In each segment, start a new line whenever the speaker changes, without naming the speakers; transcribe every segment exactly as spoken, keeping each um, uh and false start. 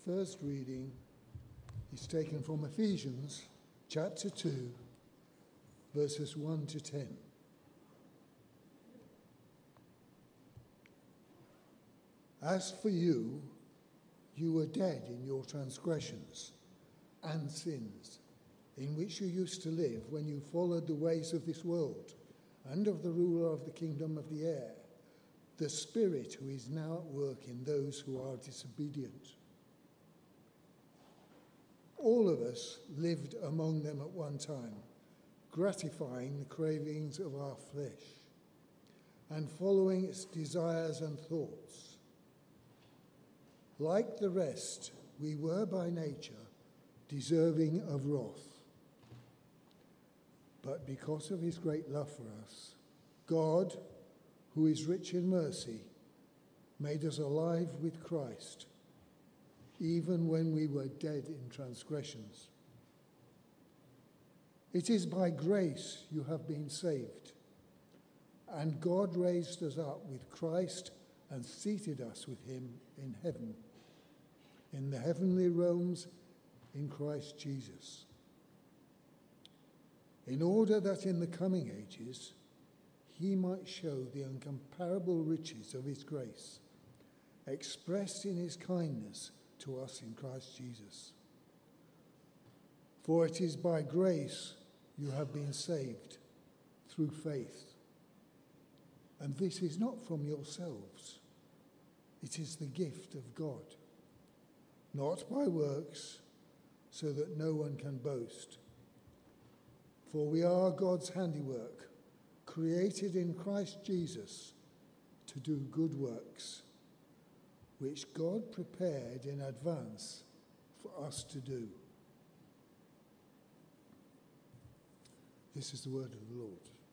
first reading is taken from Ephesians chapter two, verses one to ten. As for you, you were dead in your transgressions and sins, in which you used to live when you followed the ways of this world and of the ruler of the kingdom of the air, the Spirit who is now at work in those who are disobedient. All of us lived among them at one time, gratifying the cravings of our flesh and following its desires and thoughts. Like the rest, we were by nature deserving of wrath. But because of his great love for us, God, who is rich in mercy, made us alive with Christ, even when we were dead in transgressions. It is by grace you have been saved, and God raised us up with Christ and seated us with him in heaven, in the heavenly realms in Christ Jesus, in order that in the coming ages he might show the incomparable riches of his grace, expressed in his kindness to us in Christ Jesus. For it is by grace you have been saved, through faith. And this is not from yourselves. It is the gift of God, not by works, so that no one can boast. For we are God's handiwork, created in Christ Jesus to do good works, which God prepared in advance for us to do. This is the word of the Lord.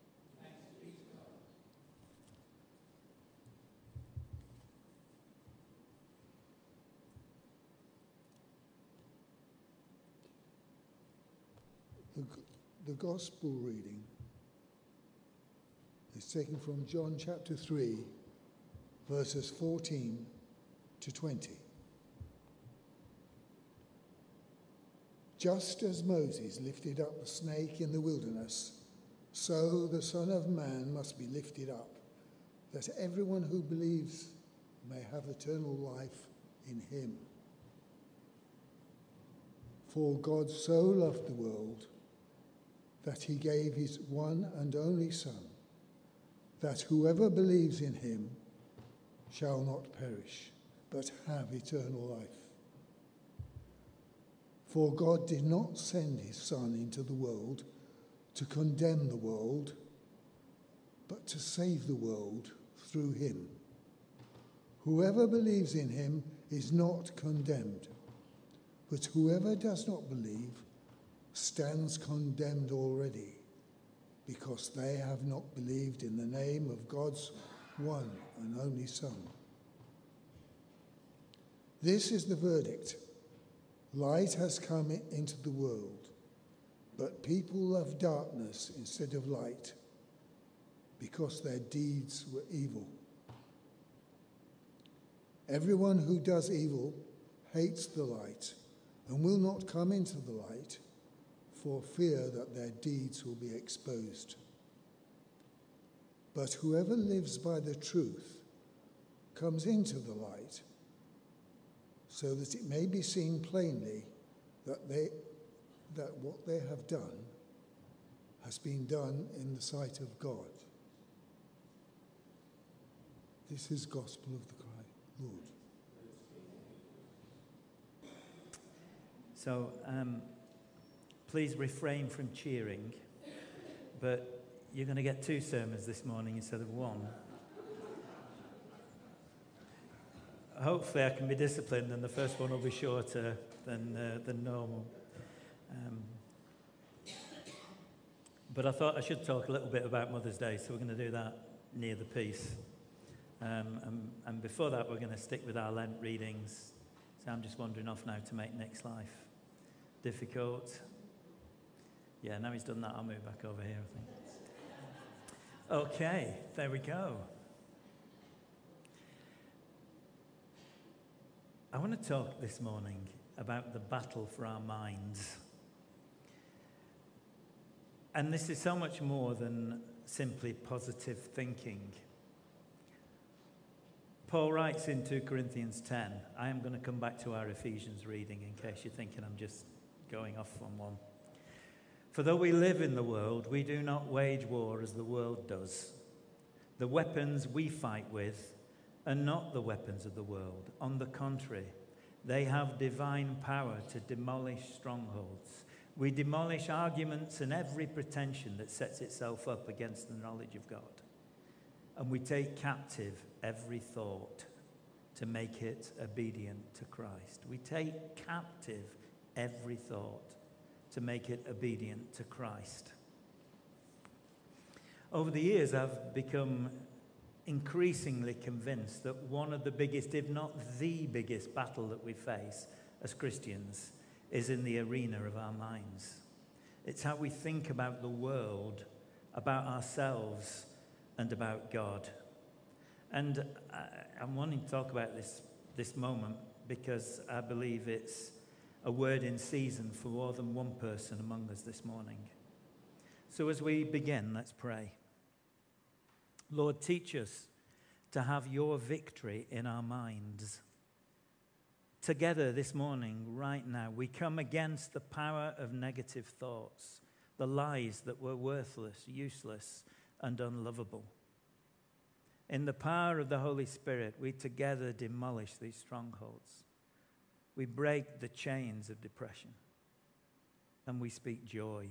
The, the gospel reading is taken from John chapter three, verses fourteen to twenty. Just as Moses lifted up the snake in the wilderness, so the Son of Man must be lifted up, that everyone who believes may have eternal life in him. For God so loved the world that he gave his one and only Son, that whoever believes in him shall not perish, but have eternal life. For God did not send his Son into the world to condemn the world, but to save the world through him. Whoever believes in him is not condemned, but whoever does not believe stands condemned already, because they have not believed in the name of God's one and only Son. This is the verdict. Light has come into the world, but people love darkness instead of light, because their deeds were evil. Everyone who does evil hates the light and will not come into the light, for fear that their deeds will be exposed. But whoever lives by the truth comes into the light, so that it may be seen plainly that they that what they have done has been done in the sight of God. This is gospel of the Lord.
So um, please refrain from cheering, but you're going to get two sermons this morning instead of one. Hopefully I can be disciplined and the first one will be shorter than uh, than normal. Um, but I thought I should talk a little bit about Mother's Day, so we're going to do that near the piece. Um, and, and before that, we're going to stick with our Lent readings. So I'm just wandering off now to make next life difficult. Yeah, now he's done that, I'll move back over here, I think. Okay, there we go. I want to talk this morning about the battle for our minds. And this is so much more than simply positive thinking. Paul writes in two Corinthians ten, I am going to come back to our Ephesians reading in case you're thinking I'm just going off on one. For though we live in the world, we do not wage war as the world does. The weapons we fight with are not the weapons of the world. On the contrary, they have divine power to demolish strongholds. We demolish arguments and every pretension that sets itself up against the knowledge of God. And we take captive every thought to make it obedient to Christ. We take captive every thought to make it obedient to Christ. Over the years, I've become increasingly convinced that one of the biggest, if not the biggest, battle that we face as Christians is in the arena of our minds. It's how we think about the world, about ourselves, and about God. And I, I'm wanting to talk about this, this moment because I believe it's a word in season for more than one person among us this morning. So as we begin, let's pray. Lord, teach us to have your victory in our minds. Together this morning, right now, we come against the power of negative thoughts, the lies that were worthless, useless, and unlovable. In the power of the Holy Spirit, we together demolish these strongholds. We break the chains of depression, and we speak joy.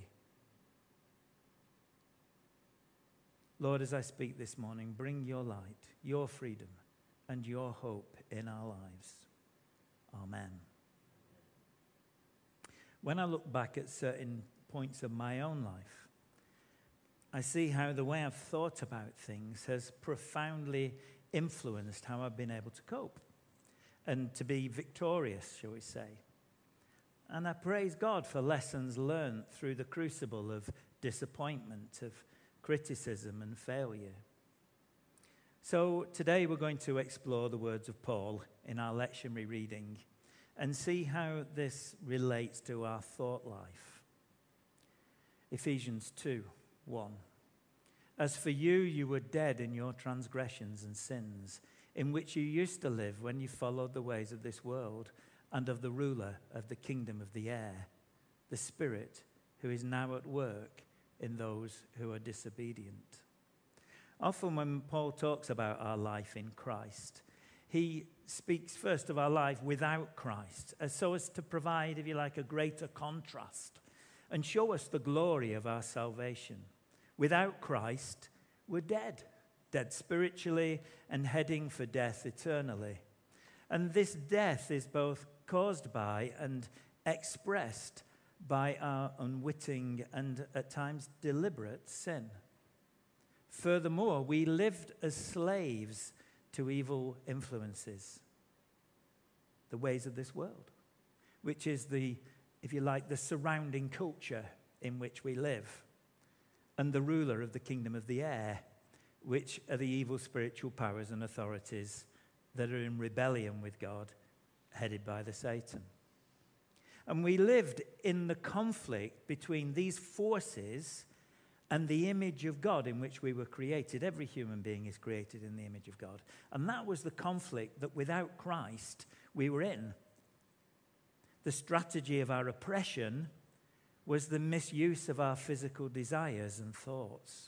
Lord, as I speak this morning, bring your light, your freedom, and your hope in our lives. Amen. When I look back at certain points of my own life, I see how the way I've thought about things has profoundly influenced how I've been able to cope and to be victorious, shall we say. And I praise God for lessons learned through the crucible of disappointment, of criticism and failure. So today we're going to explore the words of Paul in our lectionary reading and see how this relates to our thought life. Ephesians two, one. As for you, you were dead in your transgressions and sins, in which you used to live when you followed the ways of this world and of the ruler of the kingdom of the air, the Spirit who is now at work in those who are disobedient. Often when Paul talks about our life in Christ, he speaks first of our life without Christ, as so as to provide, if you like, a greater contrast and show us the glory of our salvation. Without Christ, we're dead, dead spiritually and heading for death eternally. And this death is both caused by and expressed by our unwitting and at times deliberate sin. Furthermore, we lived as slaves to evil influences, the ways of this world, which is the, if you like, the surrounding culture in which we live, and the ruler of the kingdom of the air, which are the evil spiritual powers and authorities that are in rebellion with God, headed by the Satan. And we lived in the conflict between these forces and the image of God in which we were created. Every human being is created in the image of God. And that was the conflict that without Christ we were in. The strategy of our oppression was the misuse of our physical desires and thoughts.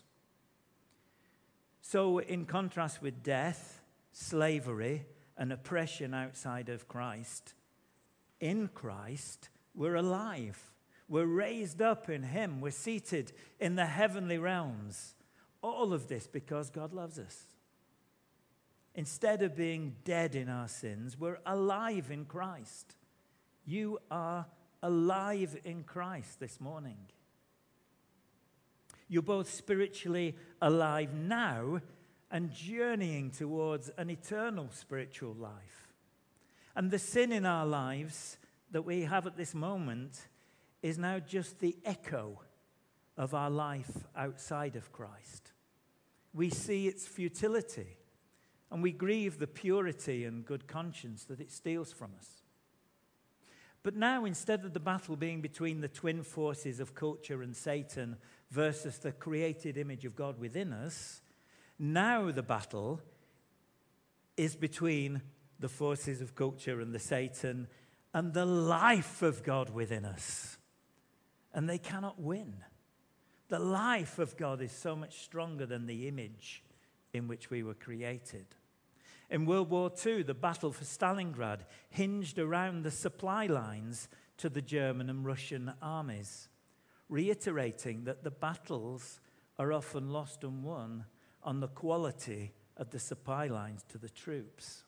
So in contrast with death, slavery, and oppression outside of Christ, in Christ, we're alive. We're raised up in him. We're seated in the heavenly realms. All of this because God loves us. Instead of being dead in our sins, we're alive in Christ. You are alive in Christ this morning. You're both spiritually alive now and journeying towards an eternal spiritual life. And the sin in our lives that we have at this moment is now just the echo of our life outside of Christ. We see its futility And we grieve the purity and good conscience that it steals from us. But now, instead of the battle being between the twin forces of culture and Satan versus the created image of God within us, now the battle is between the forces of culture and the Satan and the life of God within us. And they cannot win. The life of God is so much stronger than the image in which we were created. In World War Two, the battle for Stalingrad hinged around the supply lines to the German and Russian armies, reiterating that the battles are often lost and won on the quality of the supply lines to the troops.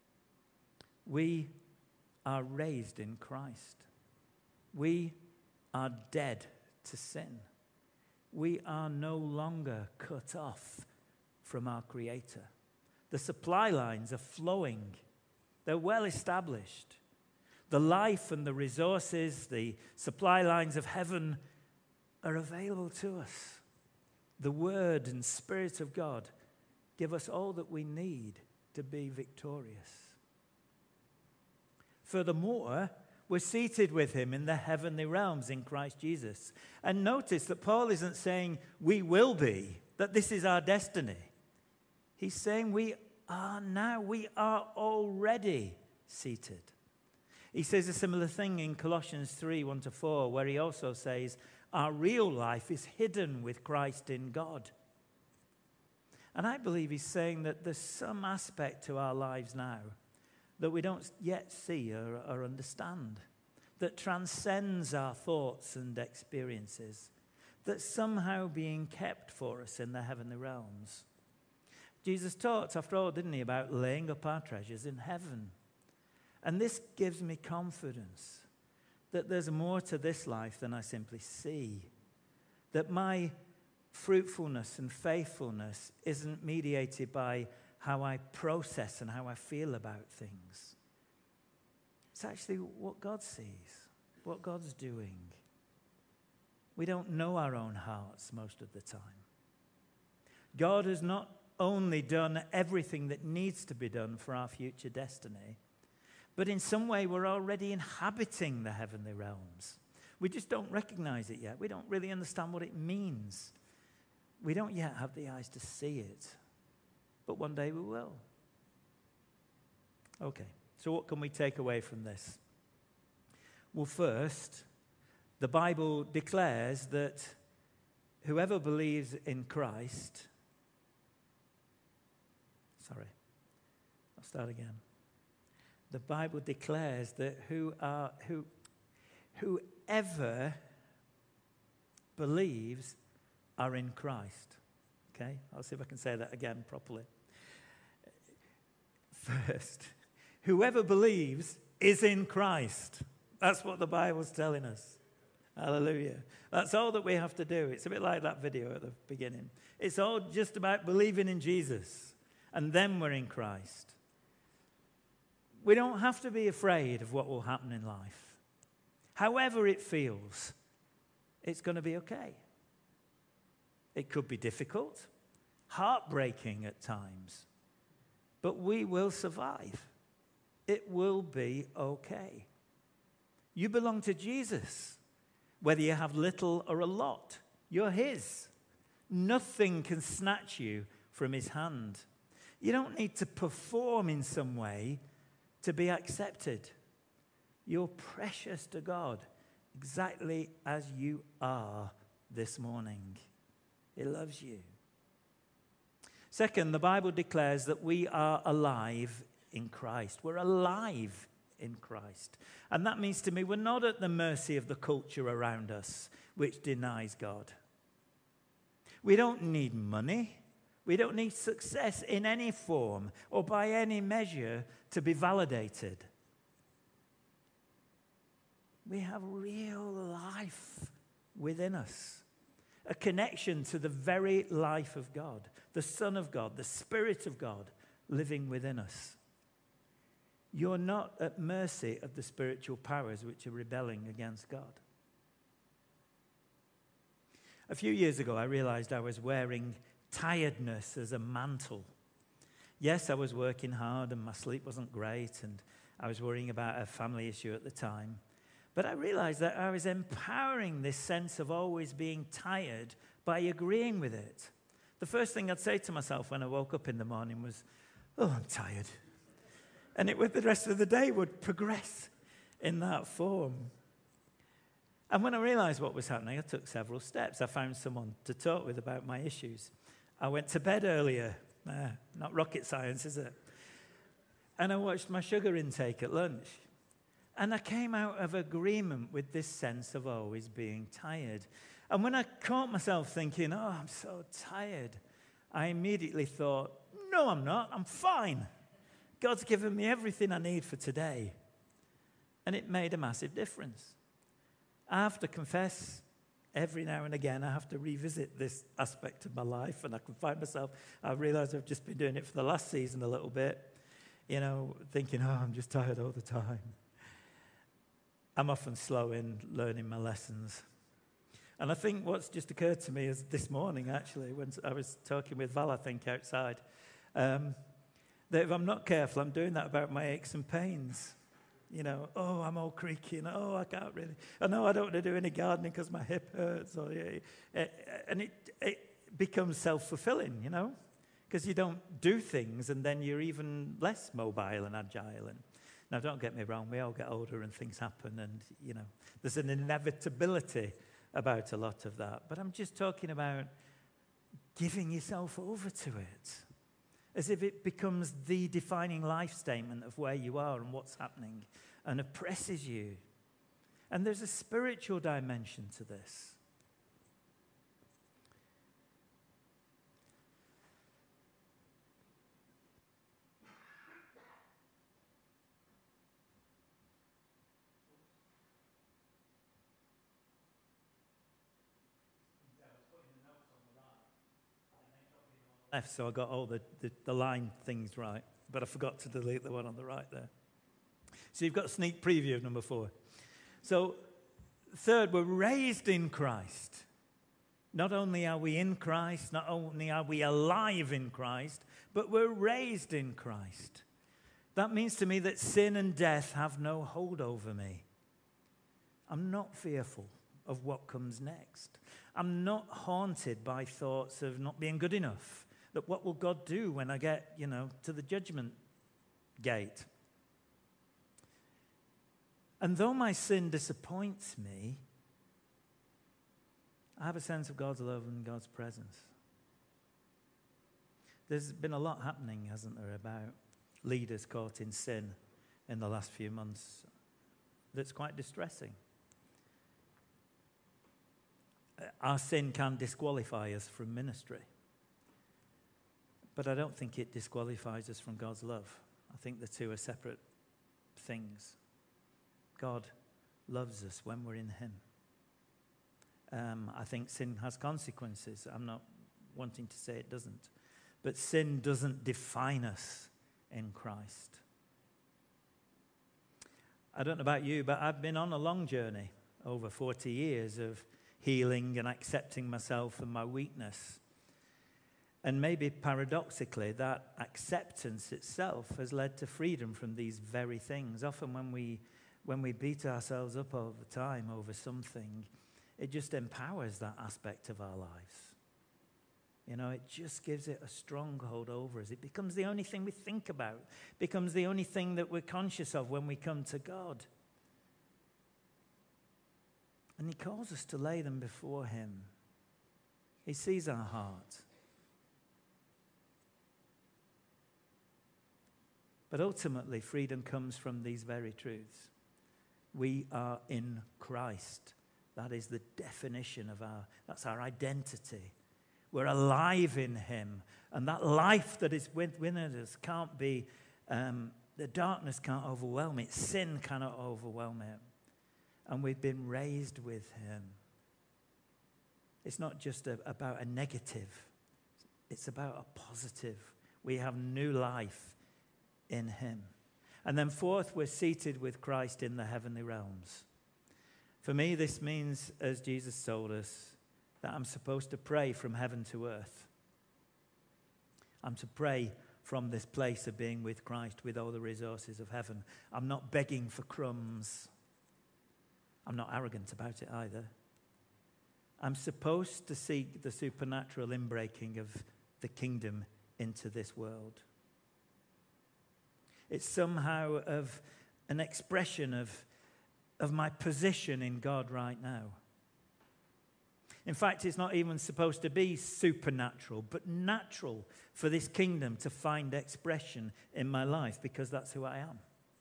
We are raised in Christ. We are dead to sin. We are no longer cut off from our Creator. The supply lines are flowing. They're well established. The life and the resources, the supply lines of heaven are available to us. The Word and Spirit of God give us all that we need to be victorious. Furthermore, we're seated with him in the heavenly realms in Christ Jesus. And notice that Paul isn't saying we will be, that this is our destiny. He's saying we are now, we are already seated. He says a similar thing in Colossians three, one to four, where he also says, our real life is hidden with Christ in God. And I believe he's saying that there's some aspect to our lives now that we don't yet see or, or understand, that transcends our thoughts and experiences, that's somehow being kept for us in the heavenly realms. Jesus taught, after all, didn't he, about laying up our treasures in heaven. And this gives me confidence that there's more to this life than I simply see, that my fruitfulness and faithfulness isn't mediated by how I process and how I feel about things. It's actually what God sees, what God's doing. We don't know our own hearts most of the time. God has not only done everything that needs to be done for our future destiny, but in some way we're already inhabiting the heavenly realms. We just don't recognize it yet. We don't really understand what it means. We don't yet have the eyes to see it, but one day we will. Okay, so what can we take away from this? Well, first, the Bible declares that whoever believes in Christ, sorry, I'll start again. The Bible declares that who are, who, whoever believes are in Christ. Okay? I'll see if I can say that again properly. First, whoever believes is in Christ. That's what the Bible's telling us. Hallelujah. That's all that we have to do. It's a bit like that video at the beginning. It's all just about believing in Jesus, and then we're in Christ. We don't have to be afraid of what will happen in life. However it feels, it's going to be okay. It could be difficult, heartbreaking at times, but we will survive. It will be okay. You belong to Jesus, whether you have little or a lot. You're his. Nothing can snatch you from his hand. You don't need to perform in some way to be accepted. You're precious to God exactly as you are this morning. He loves you. Second, the Bible declares that we are alive in Christ. We're alive in Christ. And that means to me we're not at the mercy of the culture around us, which denies God. We don't need money. We don't need success in any form or by any measure to be validated. We have real life within us, a connection to the very life of God, the Son of God, the Spirit of God living within us. You're not at mercy of the spiritual powers which are rebelling against God. A few years ago, I realized I was wearing tiredness as a mantle. Yes, I was working hard and my sleep wasn't great and I was worrying about a family issue at the time. But I realized that I was empowering this sense of always being tired by agreeing with it. The first thing I'd say to myself when I woke up in the morning was, oh, I'm tired. And it would, the rest of the day would progress in that form. And when I realized what was happening, I took several steps. I found someone to talk with about my issues. I went to bed earlier. Uh, not rocket science, is it? And I watched my sugar intake at lunch. And I came out of agreement with this sense of always being tired. And when I caught myself thinking, oh, I'm so tired, I immediately thought, no, I'm not. I'm fine. God's given me everything I need for today. And it made a massive difference. I have to confess, every now and again, I have to revisit this aspect of my life, and I can find myself, I realize I've just been doing it for the last season a little bit, you know, thinking, oh, I'm just tired all the time. I'm often slow in learning my lessons. And I think what's just occurred to me is this morning, actually, when I was talking with Val, I think, outside, um, that if I'm not careful, I'm doing that about my aches and pains. You know, oh, I'm all creaky, and oh, I can't really, I know I don't want to do any gardening because my hip hurts, or, yeah, and it, it becomes self-fulfilling, you know, because you don't do things, and then you're even less mobile and agile. And now, don't get me wrong, we all get older and things happen, and, you know, there's an inevitability about a lot of that. But I'm just talking about giving yourself over to it, as if it becomes the defining life statement of where you are and what's happening, and oppresses you. And there's a spiritual dimension to this. Left, so I got all the, the, the line things right, but I forgot to delete the one on the right there. So you've got a sneak preview of number four. So third, we're raised in Christ. Not only are we in Christ, not only are we alive in Christ, but we're raised in Christ. That means to me that sin and death have no hold over me. I'm not fearful of what comes next. I'm not haunted by thoughts of not being good enough. That what will God do when I get, you know, to the judgment gate? And though my sin disappoints me, I have a sense of God's love and God's presence. There's been a lot happening, hasn't there, about leaders caught in sin in the last few months that's quite distressing. Our sin can disqualify us from ministry. But I don't think it disqualifies us from God's love. I think the two are separate things. God loves us when we're in Him. Um, I think sin has consequences. I'm not wanting to say it doesn't. But sin doesn't define us in Christ. I don't know about you, but I've been on a long journey, over forty years of healing and accepting myself and my weakness. And maybe paradoxically, that acceptance itself has led to freedom from these very things. Often when we when we beat ourselves up all the time over something, it just empowers that aspect of our lives. You know, it just gives it a stronghold over us. It becomes the only thing we think about. It becomes the only thing that we're conscious of when we come to God. And He calls us to lay them before Him. He sees our heart. But ultimately, freedom comes from these very truths. We are in Christ. That is the definition of our, that's our identity. We're alive in Him. And that life that is within us can't be, um, the darkness can't overwhelm it. Sin cannot overwhelm it. And we've been raised with Him. It's not just a, about a negative. It's about a positive. We have new life in Him. And then fourth, we're seated with Christ in the heavenly realms. For me, this means, as Jesus told us, that I'm supposed to pray from heaven to earth. I'm to pray from this place of being with Christ with all the resources of heaven. I'm not begging for crumbs. I'm not arrogant about it either. I'm supposed to seek the supernatural inbreaking of the kingdom into this world. It's somehow of an expression of, of my position in God right now. In fact, it's not even supposed to be supernatural, but natural for this kingdom to find expression in my life, because that's who I am.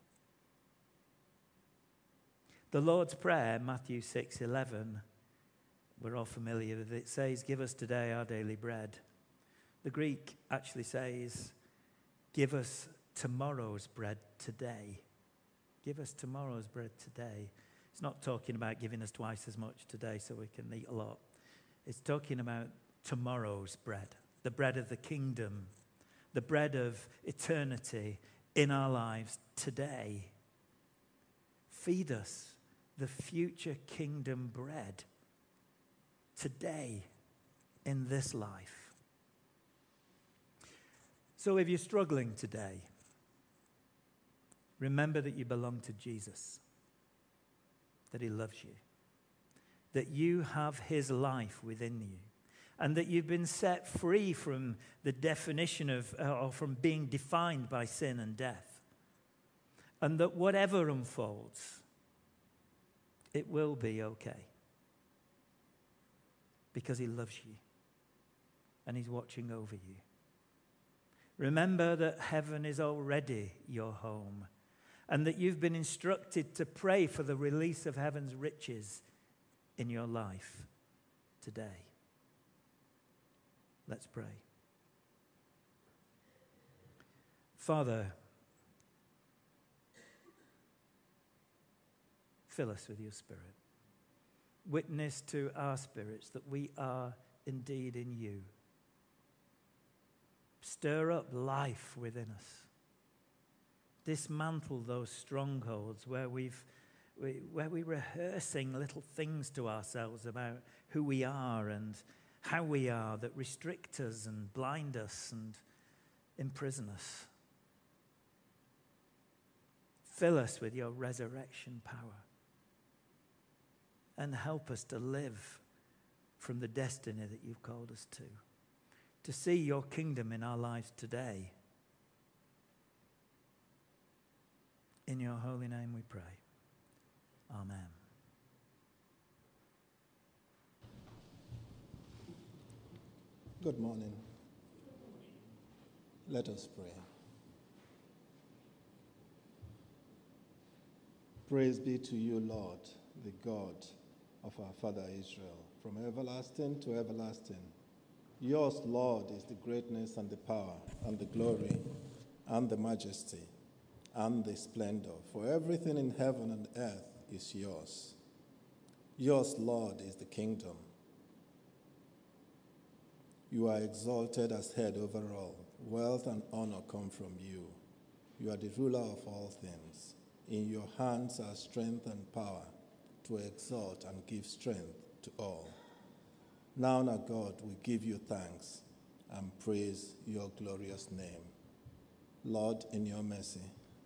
The Lord's Prayer, Matthew six eleven, we're all familiar with it, says, "Give us today our daily bread." The Greek actually says, "Give us tomorrow's bread today." Give us tomorrow's bread today. It's not talking about giving us twice as much today so we can eat a lot. It's talking about tomorrow's bread, the bread of the kingdom, the bread of eternity in our lives today. Feed us the future kingdom bread today in this life. So if you're struggling today, remember that you belong to Jesus, that he loves you, that you have his life within you, and that you've been set free from the definition of, uh, or from being defined by sin and death, and that whatever unfolds, it will be okay, because he loves you, and he's watching over you. Remember that heaven is already your home, and that you've been instructed to pray for the release of heaven's riches in your life today. Let's pray. Father, fill us with your Spirit. Witness to our spirits that we are indeed in you. Stir up life within us. Dismantle those strongholds where we've we, where we're rehearsing little things to ourselves about who we are and how we are that restrict us and blind us and imprison us. Fill us with your resurrection power and help us to live from the destiny that you've called us to, to see your kingdom in our lives today. In your holy name we pray. Amen.
Good morning. Let us pray. Praise be to you, Lord, the God of our father Israel, from everlasting to everlasting. Yours, Lord, is the greatness and the power and the glory and the majesty and the splendor, for everything in heaven and earth is yours. Yours, Lord, is the kingdom. You are exalted as head over all. Wealth and honor come from you. You are the ruler of all things. In your hands are strength and power to exalt and give strength to all. Now, now, God, we give you thanks and praise your glorious name. Lord, in your mercy,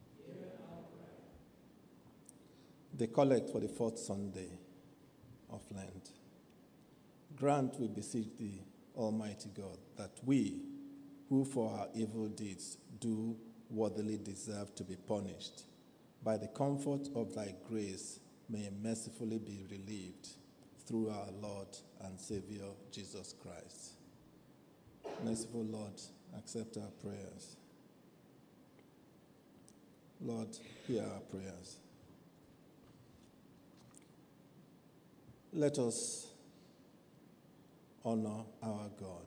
the collect for the fourth Sunday of Lent. Grant, we beseech thee, Almighty God, that we, who for our evil deeds do worthily deserve to be punished, by the comfort of thy grace may mercifully be relieved through our Lord and Savior Jesus Christ. Merciful Lord, accept our prayers. Lord, hear our prayers. Let us honor our God.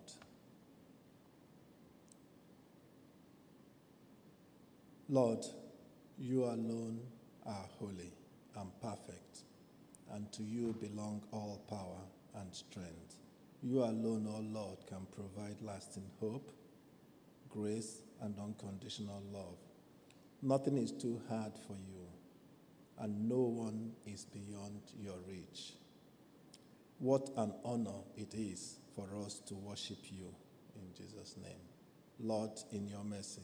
Lord, you alone are holy and perfect, and to you belong all power and strength. You alone, O Lord, can provide lasting hope, grace, and unconditional love. Nothing is too hard for you, and no one is beyond your reach. What an honor it is for us to worship you in Jesus' name. Lord, in your mercy.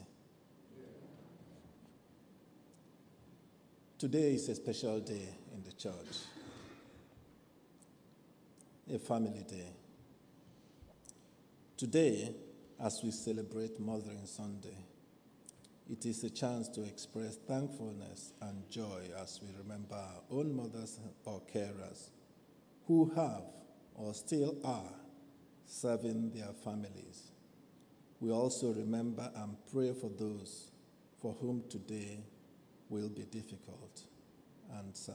Today is a special day in the church, a family day. Today, as we celebrate Mothering Sunday, it is a chance to express thankfulness and joy as we remember our own mothers or carers who have or still are serving their families. We also remember and pray for those for whom today will be difficult and sad.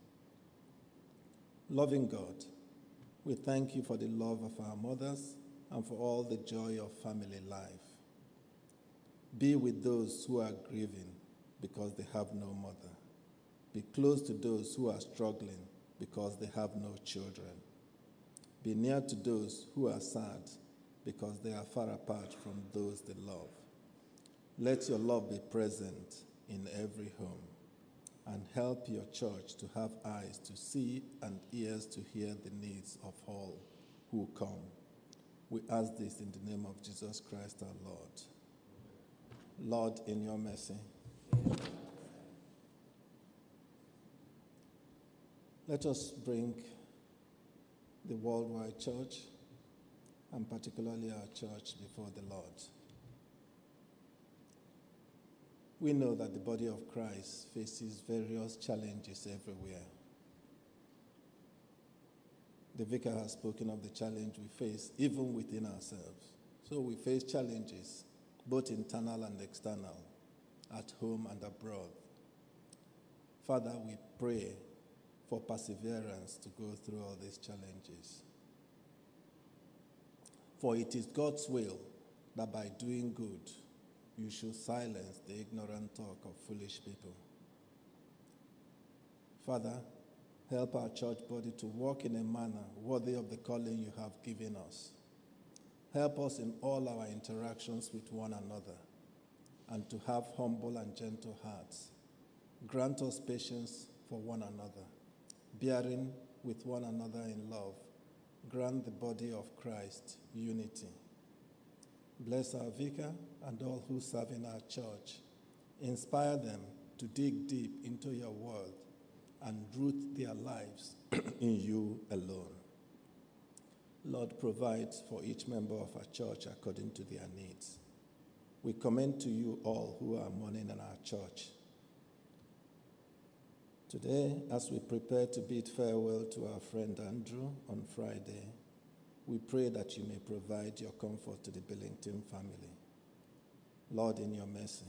Loving God, we thank you for the love of our mothers and for all the joy of family life. Be with those who are grieving because they have no mother. Be close to those who are struggling because they have no children. Be near to those who are sad because they are far apart from those they love. Let your love be present in every home, and help your church to have eyes to see and ears to hear the needs of all who come. We ask this in the name of Jesus Christ our Lord. Lord, in your mercy. Let us bring the worldwide church, and particularly our church, before the Lord. We know that the body of Christ faces various challenges everywhere. The vicar has spoken of the challenge we face even within ourselves. So we face challenges, both internal and external, at home and abroad. Father, we pray for perseverance to go through all these challenges. For it is God's will that by doing good, you should silence the ignorant talk of foolish people. Father, help our church body to walk in a manner worthy of the calling you have given us. Help us in all our interactions with one another and to have humble and gentle hearts. Grant us patience for one another, bearing with one another in love. Grant the body of Christ unity. Bless our vicar and all who serve in our church. Inspire them to dig deep into your word and root their lives in you alone. Lord, provide for each member of our church according to their needs. We commend to you all who are mourning in our church. Today, as we prepare to bid farewell to our friend Andrew on Friday, we pray that you may provide your comfort to the Billington family. Lord, in your mercy.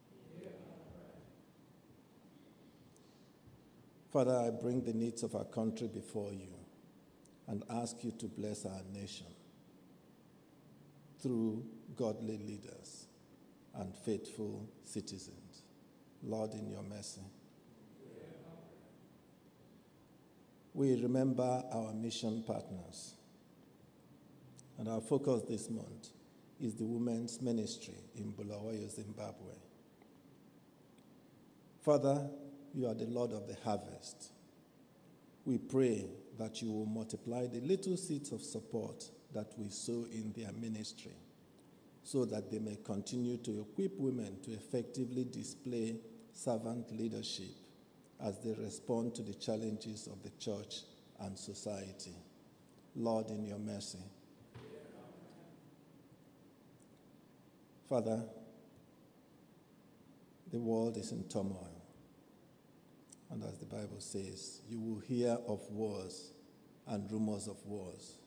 Father, I bring the needs of our country before you and ask you to bless our nation through godly leaders and faithful citizens. Lord, in your mercy. We remember our mission partners. And our focus this month is the women's ministry in Bulawayo, Zimbabwe. Father, you are the Lord of the harvest. We pray that you will multiply the little seeds of support that we sow in their ministry so that they may continue to equip women to effectively display servant leadership as they respond to the challenges of the church and society. Lord, in your mercy. Father, the world is in turmoil. And as the Bible says, you will hear of wars and rumors of wars.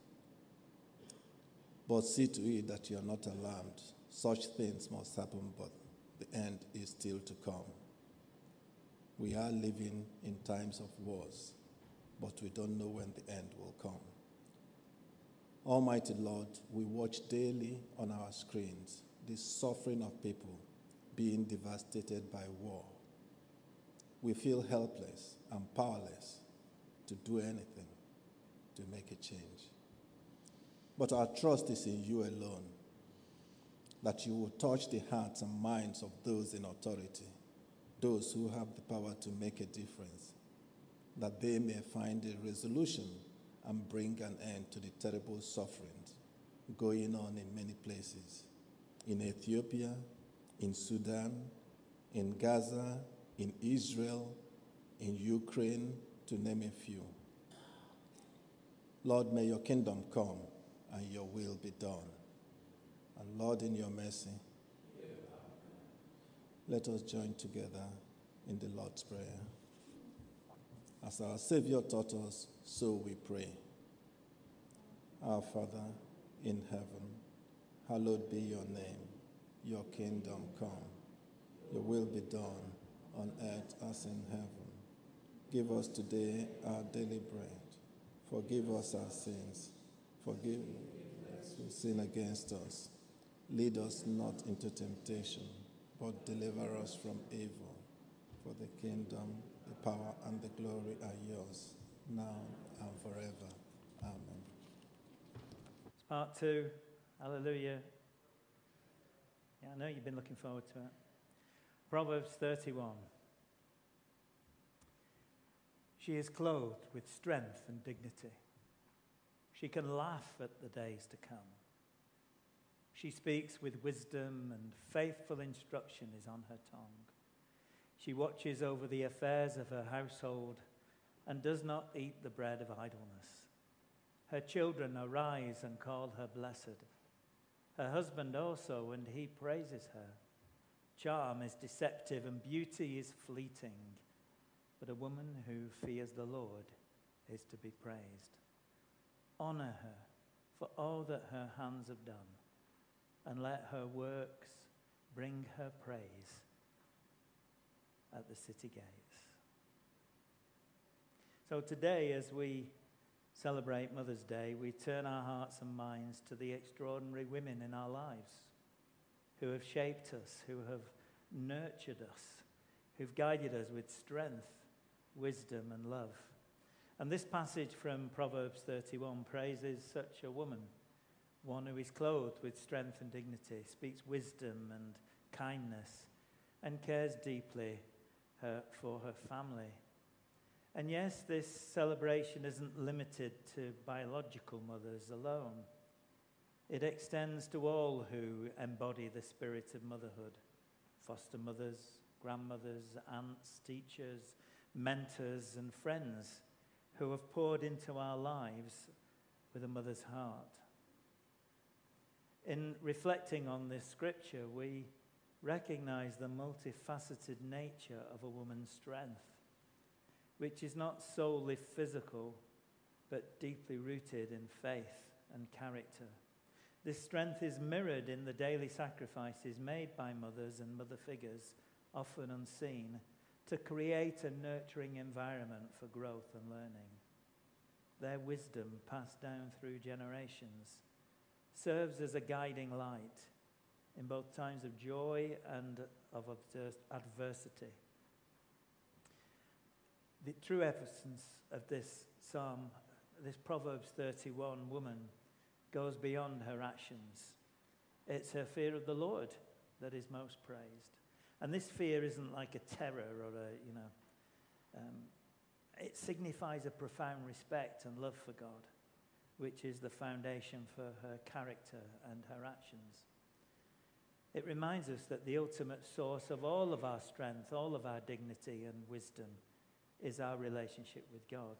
But see to it that you are not alarmed. Such things must happen, but the end is still to come. We are living in times of wars, but we don't know when the end will come. Almighty Lord, we watch daily on our screens the suffering of people being devastated by war. We feel helpless and powerless to do anything to make a change. But our trust is in you alone, that you will touch the hearts and minds of those in authority, those who have the power to make a difference, that they may find a resolution and bring an end to the terrible sufferings going on in many places, in Ethiopia, in Sudan, in Gaza, in Israel, in Ukraine, to name a few. Lord, may your kingdom come and your will be done. And Lord, in your mercy, let us join together in the Lord's Prayer. As our Savior taught us, so we pray. Our Father in heaven, hallowed be your name. Your kingdom come. Your will be done on earth as in heaven. Give us today our daily bread. Forgive us our sins. Forgive us who sin against us. Lead us not into temptation, but deliver us from evil. For the kingdom, the power, and the glory are yours, now and forever. Amen.
It's part two. Hallelujah. Yeah, I know you've been looking forward to it. Proverbs thirty-one. She is clothed with strength and dignity. She can laugh at the days to come. She speaks with wisdom, and faithful instruction is on her tongue. She watches over the affairs of her household and does not eat the bread of idleness. Her children arise and call her blessed. Her husband also, and he praises her. Charm is deceptive and beauty is fleeting, but a woman who fears the Lord is to be praised. Honor her for all that her hands have done, and let her works bring her praise at the city gates. So today, as we celebrate Mother's Day, we turn our hearts and minds to the extraordinary women in our lives who have shaped us, who have nurtured us, who've guided us with strength, wisdom, and love. And this passage from Proverbs thirty-one praises such a woman, one who is clothed with strength and dignity, speaks wisdom and kindness, and cares deeply her, for her family. And yes, this celebration isn't limited to biological mothers alone. It extends to all who embody the spirit of motherhood: foster mothers, grandmothers, aunts, teachers, mentors, and friends who have poured into our lives with a mother's heart. In reflecting on this scripture, we recognize the multifaceted nature of a woman's strength, which is not solely physical, but deeply rooted in faith and character. This strength is mirrored in the daily sacrifices made by mothers and mother figures, often unseen, to create a nurturing environment for growth and learning. Their wisdom, passed down through generations, serves as a guiding light in both times of joy and of adversity. The true essence of this psalm, this Proverbs thirty-one woman, goes beyond her actions. It's her fear of the Lord that is most praised. And this fear isn't like a terror or a, you know, um, it signifies a profound respect and love for God, which is the foundation for her character and her actions. It reminds us that the ultimate source of all of our strength, all of our dignity and wisdom, is our relationship with God.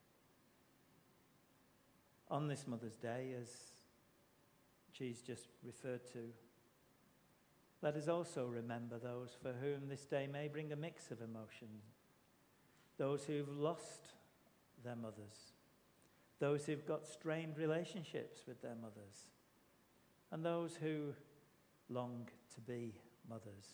On this Mother's Day, as she's just referred to, let us also remember those for whom this day may bring a mix of emotions. Those who've lost their mothers, those who've got strained relationships with their mothers, and those who long to be mothers.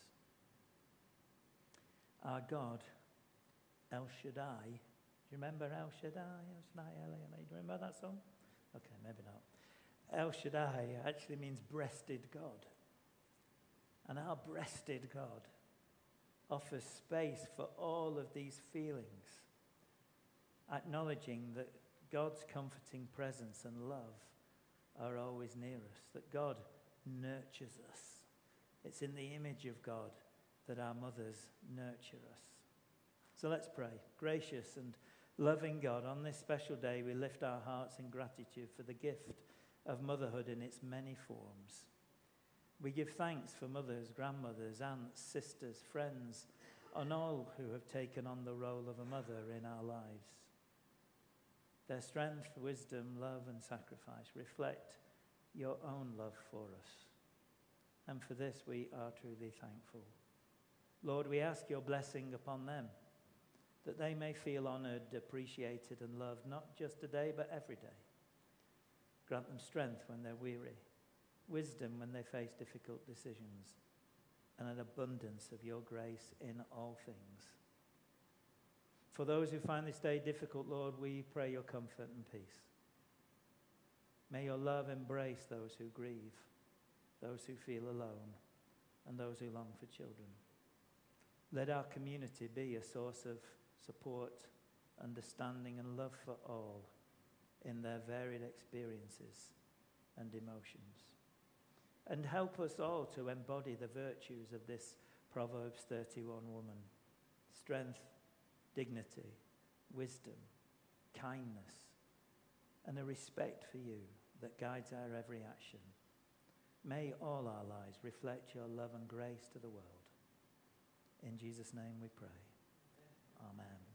Our God, El Shaddai, do you remember El Shaddai? El Shaddai, El Shaddai. Do you remember that song? Okay, maybe not. El Shaddai actually means breasted God. And our breasted God offers space for all of these feelings, acknowledging that God's comforting presence and love are always near us, that God nurtures us. It's in the image of God that our mothers nurture us. So let's pray. Gracious and loving God, on this special day we lift our hearts in gratitude for the gift of motherhood in its many forms. We give thanks for mothers, grandmothers, aunts, sisters, friends, and all who have taken on the role of a mother in our lives. Their strength, wisdom, love, and sacrifice reflect your own love for us. And for this we are truly thankful. Lord, we ask your blessing upon them, that they may feel honoured, appreciated, and loved, not just today, but every day. Grant them strength when they're weary, wisdom when they face difficult decisions, and an abundance of your grace in all things. For those who find this day difficult, Lord, we pray your comfort and peace. May your love embrace those who grieve, those who feel alone, and those who long for children. Let our community be a source of support, understanding, and love for all in their varied experiences and emotions. And help us all to embody the virtues of this Proverbs thirty-one woman: strength, dignity, wisdom, kindness, and a respect for you that guides our every action. May all our lives reflect your love and grace to the world. In Jesus' name we pray. Amen.